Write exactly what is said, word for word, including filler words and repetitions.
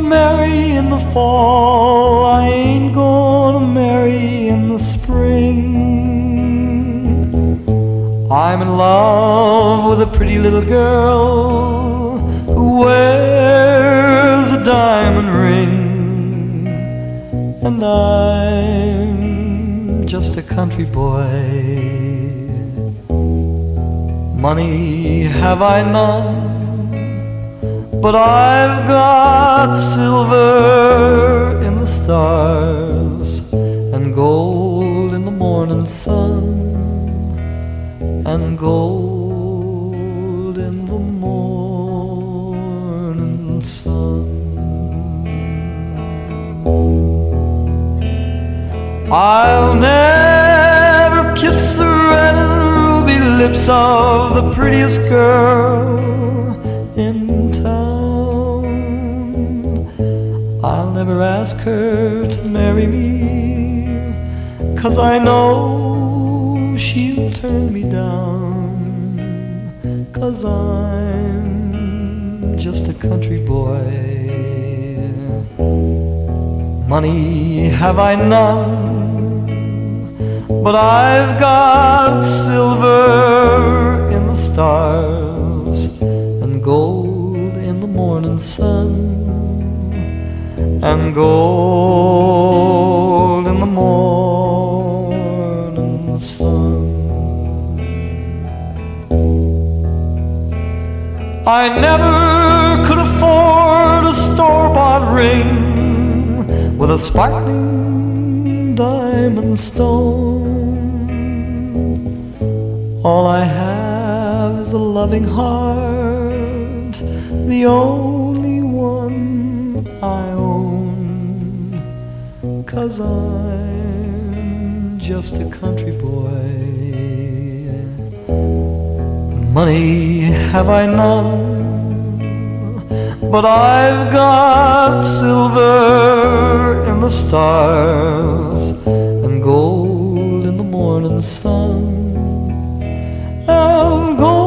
marry in the fall, I ain't gonna marry in the spring. I'm in love with a pretty little girl who wears a diamond ring, and I'm just a country boy. Money have I none, but I've got silver in the stars, and gold in the morning sun, and gold in the morning sun. I'll never kiss the red and ruby lips of the prettiest girl in town. I'll never ask her to marry me, 'cause I know she'll turn me down, 'cause I'm just a country boy. Money have I none, but I've got silver in the stars, and gold in the morning sun, and gold in the morning sun. I never could afford a store-bought ring with a sparkling diamond stone. All I have is a loving heart, the only one I own, 'cause I'm just a country boy. Money have I none, but I've got silver in the stars, and gold in the morning sun, and gold